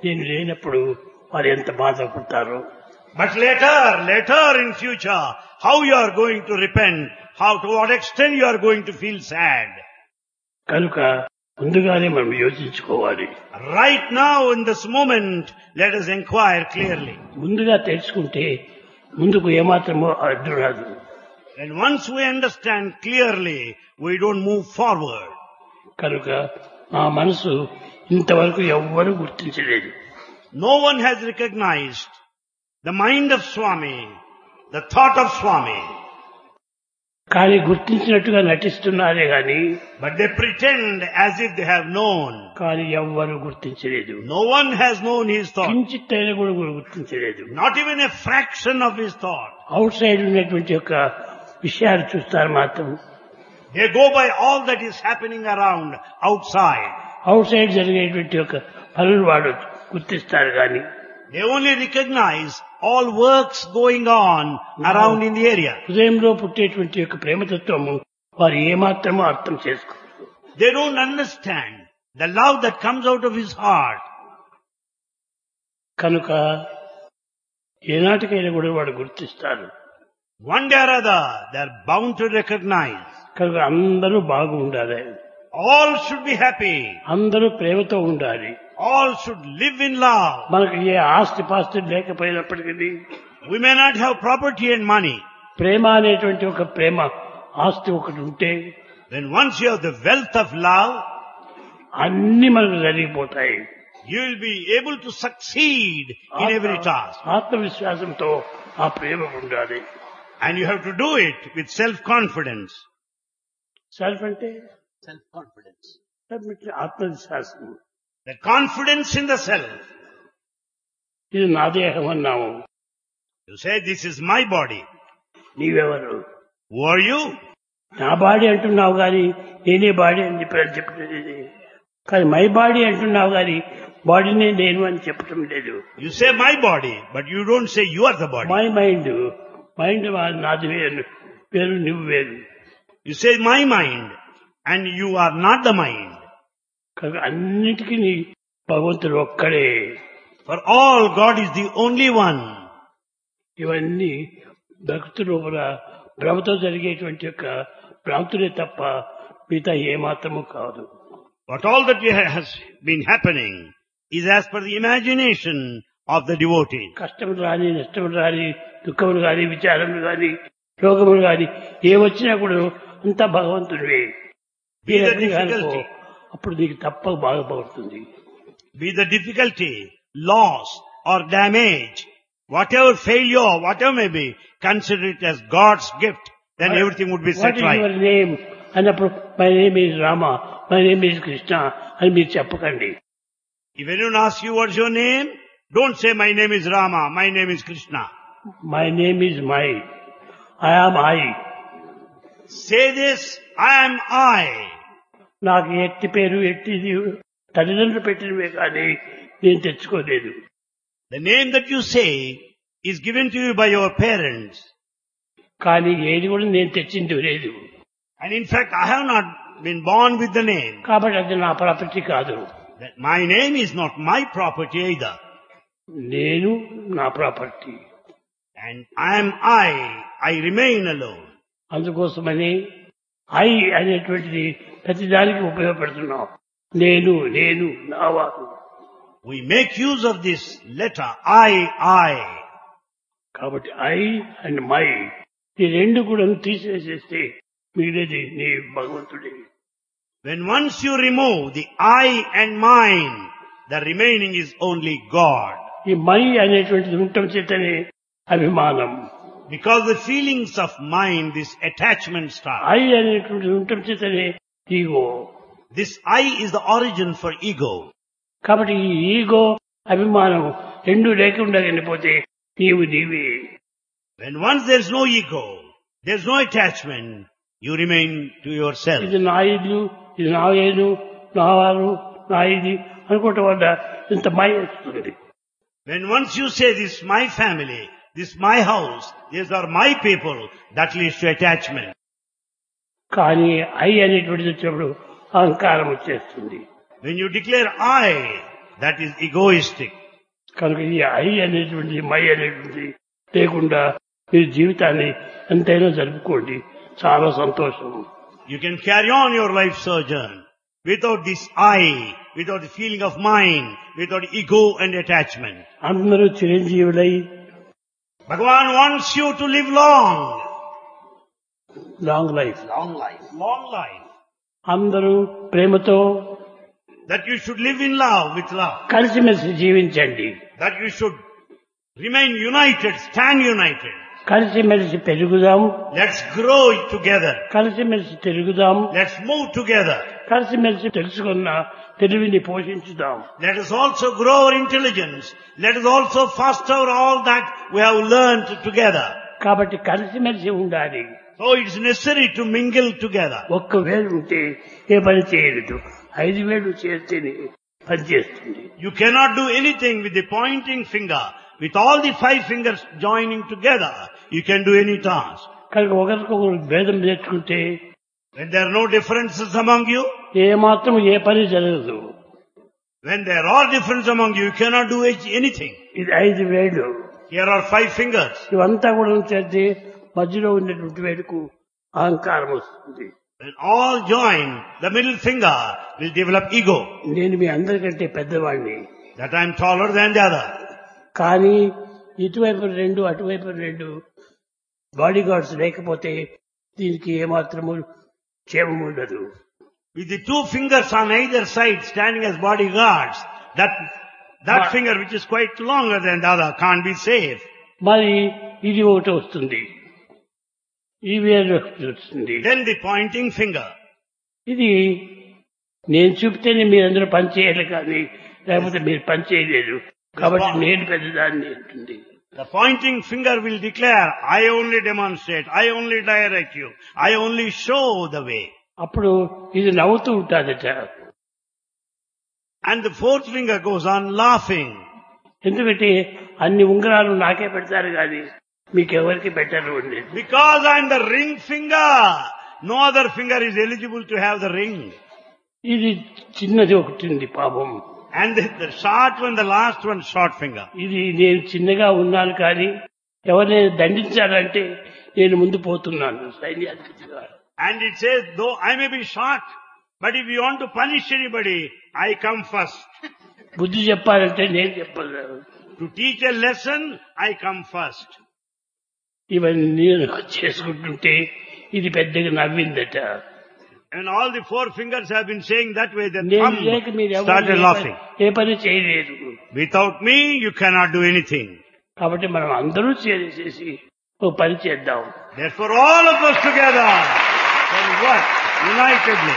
నేను లేనప్పుడు వారు ఎంత బాధపడతారో. But later in future, how you are going to repent, to what extent you are going to feel sad. కనుక ముందుగానే మనం యోచించుకోవాలి. Right now in this moment, let us inquire clearly. ముందుగా తెలుసుకుంటే ముందుకు ఏమాత్రమో అడ్డు రాదు. And once we understand clearly, we don't move forward. కనుక ఆ మనసు ఇంతవరకు ఎవ్వరూ గుర్తించలేదు. No one has recognized the mind of Swami, the thought of Swami. కానీ గుర్తించినట్టుగా నటిస్తున్నారే గాని, But they pretend as if they have known. కానీ ఎవ్వరూ గుర్తించలేదు. No one has known his thought. కించిత్తైనా కూడా గుర్తించలేదు. Not even a fraction of his thought. Outside ఉన్నటువంటి యొక్క విషయాలు చూస్తారు మాత్రం. They go by all that is happening around, outside. Outside జరిగేటువంటి యొక్క పనులు వాడు గుర్తిస్తారు గాని, They only recognize all works going on around in the area. హృదయంలో పుట్టేటువంటి యొక్క ప్రేమతత్వము వారు ఏమాత్రమో అర్థం చేసుకోరు. They don't understand the love that comes out of his heart. కనుక ఏనాటికైనా కూడా వాడు గుర్తిస్తారు. One day or other, they are bound to recognize. కనుక అందరూ బాగు ఉండాలి. All should be happy. అందరూ ప్రేమతో ఉండాలి. All should live in love. మనకు ఏ ఆస్తి పాస్తి లేకపోయినప్పటికీ We may not have property and money. ప్రేమ అనేటువంటి ఒక ప్రేమ ఆస్తి ఒకటి ఉంటే, Then once you have the wealth of love, అన్ని మనకు జరిగిపోతాయి. you will be able to succeed in every task. ఆత్మవిశ్వాసంతో ఆ ప్రేమ ఉండాలి. And you have to do it with self-confidence. Self అంటే Self-confidence. ఆత్మవిశ్వాసం. The confidence in the self. ఇది నా దేహం అన్నాము. You say, this is my body. నీవెవరు? Who are you? నా బాడీ అంటున్నావు గాని నేనే బాడీ అని చెప్పలేదు. కానీ మై బాడీ అంటున్నావు గాని బాడీనే నేను అని చెప్పటం లేదు. You say my body, but you don't say you are the body. My mind నాది వేరు, నువ్వు వేరు. You say my mind, and you are not the mind. కనుక అన్నిటికీ నీ భగవంతుడు ఒక్కడే. For all, God is the only one. ఇవన్నీ భక్తు లోపల భ్రమతో జరిగేటువంటి యొక్క భ్రాంతులే తప్ప మిగతా ఏమాత్రము కాదు. But all that has been happening is as per the imagination of the devotee. కష్టములు రాని, నష్టములు రాని, దుఃఖములు గాని, విచారములు గాని, రోగములు గాని ఏ వచ్చినా కూడా అంతా భగవంతుడివే. Be the difficulty, అప్పుడు నీకు తప్ప బాగుపడుతుంది. be the difficulty, loss or damage, whatever failure, whatever may be, consider it as God's gift. Then everything would be set what is right. Your name అన్నప్పుడు my name is Rama, my name is Krishna అని మీరు చెప్పకండి. If anyone asks you what's your name, don't say my name is Rama, my name is Krishna. My name is my, I am I. Say this, I am I. నాకు ఎట్టి పేరు ఎట్టిది తల్లిదండ్రులు పెట్టినవే కానీ నేను తెచ్చుకోలేదు. The name that you say is given to you by your parents. కానీ ఏది కూడా నేను తెచ్చింది లేదు. And in fact, I have not been born with the name. కాబట్టి అది నా ప్రాపర్టీ కాదు. That my name is not my property either. నేను నా property. And I am I remain alone. అందుకోసమని ఐ అనేటువంటిది ప్రతిదానికి ఉపయోగపడుతున్నాం. నేను నేను నావారు. We make use of this letter, I. కాబట్టి ఐ అండ్ మై ఈ రెండు కూడా తీసేసేస్తే మిగిలేది నీ భగవంతుడే. When once you remove the I and mine, the remaining is only God. ఈ మై అనేటువంటిది ఉండటం చేతనే అభిమానం. Because the feelings of mind, this attachment starts. I అనేటువంటిది ఉండటం చేతనే ego. This I is the origin for ego. కాబట్టి ఈ ఈగో అభిమానం రెండు లేకుండా వెళ్ళిపోతే నీవు నీవే. When once there's no ego, there's no attachment, you remain to yourself. ఇది నా ఇల్లు, ఇది నా ఏను, నా వారు, నా ఇది అనుకోవటం వల్ల ఇంత మై వస్తుంది. When once you say this is my family, this is my house, these are my people, that leads to attachment. కానీ ఐ అనేటువంటిది వచ్చినప్పుడు అహంకారం వచ్చేస్తుంది. When you declare I, That is egoistic. కనుక ఈ ఐ అనేటువంటి మై అనేటువంటి లేకుండా మీరు జీవితాన్ని ఎంతైనా జరుపుకోండి, చాలా సంతోషం. You can carry on your life sojourn without this I, without the feeling of mind, without ego and attachment. అందరూ చిరంజీవులై Bhagavan wants you to live long. Long life, Long life. Long life. అందరూ ప్రేమతో That you should live in love, with love. కలిసిమెలిసి జీవించండి, That you should remain united, stand united. కలిసిమెలిసి పెరుగుదాం, Let's grow together. కలిసిమెలిసి తిరుగుదాం, Let's move together. కలిసిమెలిసి తెలుసుకున్న తెలివిని పోషించుదాం. Let us also grow our intelligence. Let us also foster all that we have learned together. కాబట్టి కలిసిమెలిసి ఉండాలి. So it is necessary to mingle together. ఒక్క వేలు ఉంటే ఏ పని చేయలేదు, 5 వేలు చేస్తేనే పని చేస్తుంది. You cannot do anything with the pointing finger. With all the 5 fingers joining together, you can do any task. కనుక ఒకరికొకరు భేదం నేర్చుకుంటే When there are no differences among you, ఏ మాత్రం ఏ పని జరగదు. when there are differences among you, you cannot do anything. ఇది 5 వేలు, Here are 5 fingers. ఇవంతా కూడా చేస్తే మధ్యలో ఉన్నటువంటి వేడుకు అహంకారం వస్తుంది. When all join, the middle finger will develop ego. నేను మీ అందరికంటే పెద్దవాడిని, That I am taller than the other. కానీ ఇటువైపు 2 అటువైపు 2 బాడీ గార్డ్స్ లేకపోతే దీనికి ఏమాత్రము క్షేమం ఉండదు. With the 2 fingers on either side standing as bodyguards, that finger which is quite longer than the other can't be safe. మరి ఇది ఒకటి వస్తుంది, ఈ వేలు వస్తుంది. Then the pointing finger. ఇది నేను చూపితేనే మీరందరూ పని చేయాలి, కానీ లేకపోతే మీరు పని చేయలేరు, కాబట్టి నేను పెద్దదాన్ని అంటుంది. The pointing finger will declare, I only demonstrate, I only direct you, I only show the way. అప్పుడు ఇది నవ్వుతూ ఉంటాదట. And the 4th finger goes on laughing. ఎందుకంటే అన్ని ఉంగరాలు నాకే పెడతారు కానీ మీకెవరికి పెట్టరు అండి. Because I am the ring finger, no other finger is eligible to have the ring. ఇది చిన్నది ఒకటి ఉంది పాపం. And the short one, the last one, short finger. ఇది నేను చిన్నగా ఉన్నాను కానీ ఎవరిని దండించాలంటే నేను ముందు పోతున్నాను సైన్యాధిపతిగా. And it says, though I may be short, but if you want to punish anybody, I come first. బుద్ధి చెప్పాలంటే నేను చెప్పలేను. To teach a lesson, I come first. ఇవన్నీ చేసుకుంటుంటే ఇది పెద్దగా నవ్విందట. And all the 4 fingers have been saying that way, the నేను thumb లేక మీరు started laughing. ఏ పని చేయలేదు. Without me, you cannot do anything. కాబట్టి మనం అందరూ చేసి ఓ పని చేద్దాం. Therefore, all of us together can work unitedly.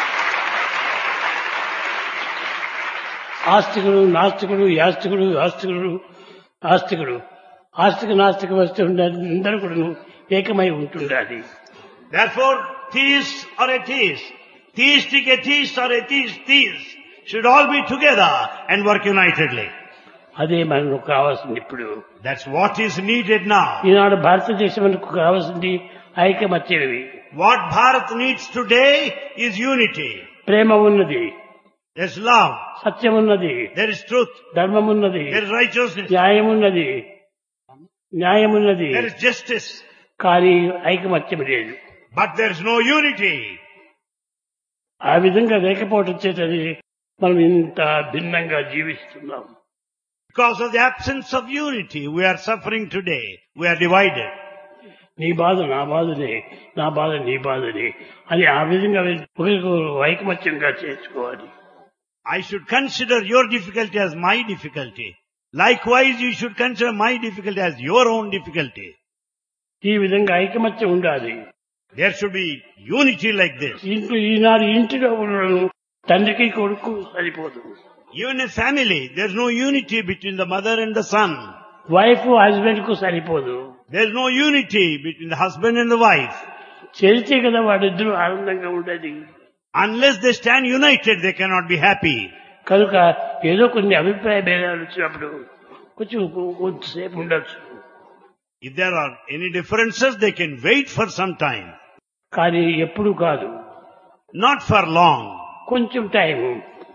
ఆస్తికుడు నాస్తికుడు, యాస్తికుడు ఆస్తికుడు, ఆస్తికుడు ఆస్తిక నాస్తిక వస్తూ ఉండాలి, అందరూ కూడా ఏకమై ఉంటుండాలి. Therefore, theists or atheists, theistic atheists or atheist should all be together and work unitedly. అదే మనకు కావాల్సింది ఇప్పుడు. That's what is needed now. ఈనాడు భారతదేశం మనకు కావాల్సింది ఐకమత్యవి. What Bharat needs today is unity. ప్రేమ ఉన్నది, There's love, సత్యం ఉన్నది, there is truth, ధర్మం ఉన్నది, there is righteousness, న్యాయం ఉన్నది, న్యాయం ఉన్నది, there is justice, కానీ ఐకమత్యం లేదు. but there is no unity. ఆ విధంగా లేకపోవటం చేతని మనం ఇంత భిన్నంగా జీవిస్తున్నాం. Because of the absence of unity, we are suffering today. We are divided. నీ బాధ నా బాధనే, నా బాధ నీ బాధనే అని ఆ విధంగా ఒకరికొకరు ఐకమత్యంగా చేసుకోవాలి. I should consider your difficulty as my difficulty. Likewise, you should consider my difficulty as your own difficulty. ఈ విధంగా ఐకమత్యం ఉండాలి. There should be unity like this. ఈనాడు ఇంటిలో ఉండడం తండ్రికి కొడుకు సరిపోదు. Even in a family, there is no unity between the mother and the son. Wife husband కు సరిపోదు. There is no unity between the husband and the wife. చేరితే కదా వాడిద్దరూ ఆనందంగా ఉండేది. Unless they stand united, they cannot be happy. కనుక ఏదో కొన్ని అభిప్రాయ భేదాలు వచ్చినప్పుడు కొంచెంసేపు ఉండొచ్చు. If there are any differences, they can wait for some time. కానీ ఎప్పుడు కాదు, Not for long. కొంచెం time.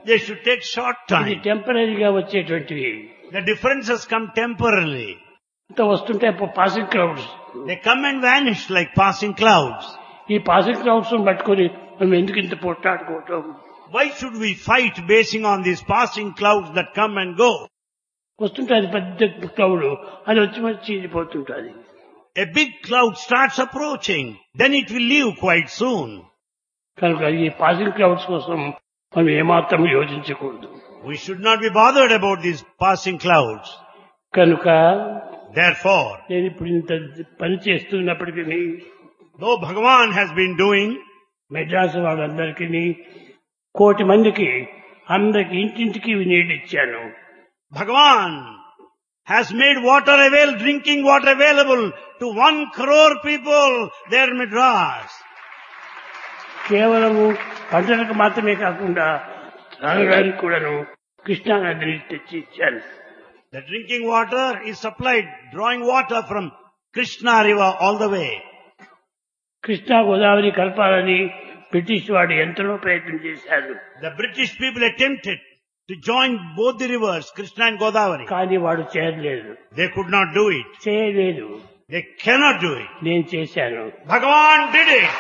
they should take short ఇది time. టెంపరీగా వచ్చేటువంటివి. The differences come temporarily. ఇంత వస్తుంటే passing clouds. They come and vanish like passing clouds. ఈ passing clouds పట్టుకొని మనం ఎందుకు ఇంత పోట్లాడుకోవటం? Why should we fight basing on these passing clouds that come and go? వస్తుంటే అది పెద్ద క్లౌడ్ అది వచ్చి చీలిపోతుంటుంది. A big cloud starts approaching, then it will leave quite soon. కనుక ఈ పాసింగ్ క్లౌడ్స్ కోసం మనం ఏమాత్రం యోచించకూడదు. We should not be bothered about these passing clouds. కనుక Therefore, నేను ఇప్పుడు ఇంత పని చేస్తున్నప్పటికీ though Bhagavan has been doing, Madras వాళ్ళందరికీ 1,00,00,000 మందికి అందరికి ఇంటింటికి నీళ్ళు ఇచ్చాను. Bhagavan has made drinking water available to 1 crore people there in Madras. కేవలము పంటలకు మాత్రమే కాకుండా తాగడానికి కూడాను కృష్ణా నదిని తెచ్చి ఇచ్చాను. The drinking water is supplied, drawing water from Krishna river all the way. Krishna Godavari కలపాలని బ్రిటిష్ వాడు ఎంతలో ప్రయత్నం చేశారు. The British people attempted to join both the rivers, Krishna and Godavari. కానీ వాడు చేయలేదు. They could not do it. చేయలేదు. They cannot do it. నేను చేశాను. Bhagavan did it.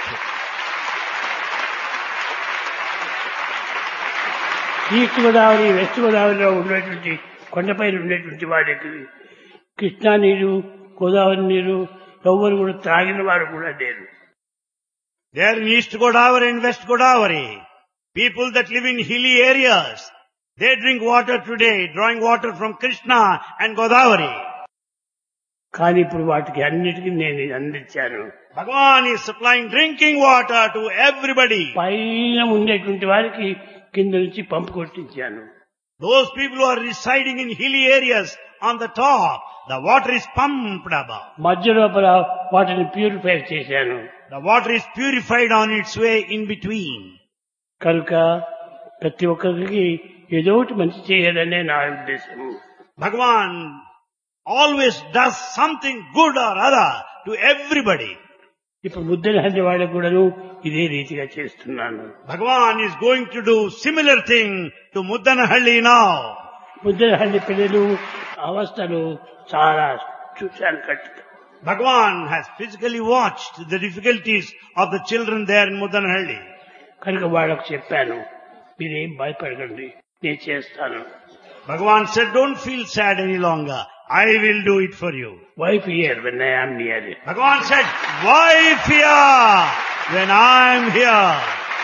East Godavari west గోదావరిలో ఉండేటువంటి కొండపైన ఉండేటువంటి వాడికి కృష్ణా నీరు గోదావరి నీరు ఎవరు కూడా త్రాగిన వారు కూడా లేరు. There in East Godavari and West Godavari, people that live in hilly areas, they drink water today, drawing water from Krishna and Godavari. కానీ ఇప్పుడు వాటికి అన్నిటికీ నేను అందించాను. Bhagavan is supplying drinking water to everybody. పైన ఉండేటువంటి వారికి కింద నుంచి పంపు కొట్టించాను. Those people who are residing in hilly areas on the top, the water is pumped above. మధ్య లోపల వాటిని ప్యూరిఫై చేశాను. The water is purified on its way in between. కనుక ప్రతి ఒక్కరికి ఏదో ఒకటి మంచి చేయాలనే నా ఉద్దేశం. Bhagavan always does something good or other to everybody. ఇప్పుడు ముద్దనహల్లి వాళ్ళకు కూడాను ఇదే రీతిగా చేస్తున్నాను. Bhagavan is going to do similar thing to Muddanahalli now. ముద్దనహల్లి పిల్లలు అవస్థలు చాలా చూశాను కట్టుగా. Bhagavan has physically watched the difficulties of the children there in Muddanahalli. కనుక వాళ్ళకు చెప్పాను, మీరేం భయపడకండి, నేను చేస్తాను. Bhagavan said, don't feel sad any longer. I will do it for you. Why fear when I am near it? Bhagavan said, why fear when I am here?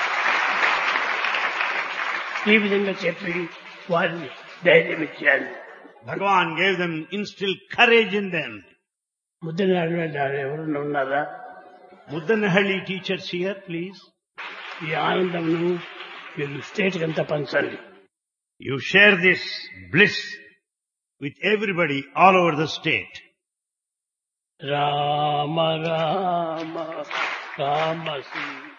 ఈ విధంగా చెప్పి వారిని ధైర్యం ఇచ్చాను. Bhagavan gave them, instilled courage in them. ముద్దనహల్లి ఎవరన్నా ఉన్నారా? Muddanahalli teachers here, please. ఈ ఆనందమును మీరు స్టేట్ అంతా పంచండి. You share this bliss with everybody all over the state. Rama Rama Rama Shri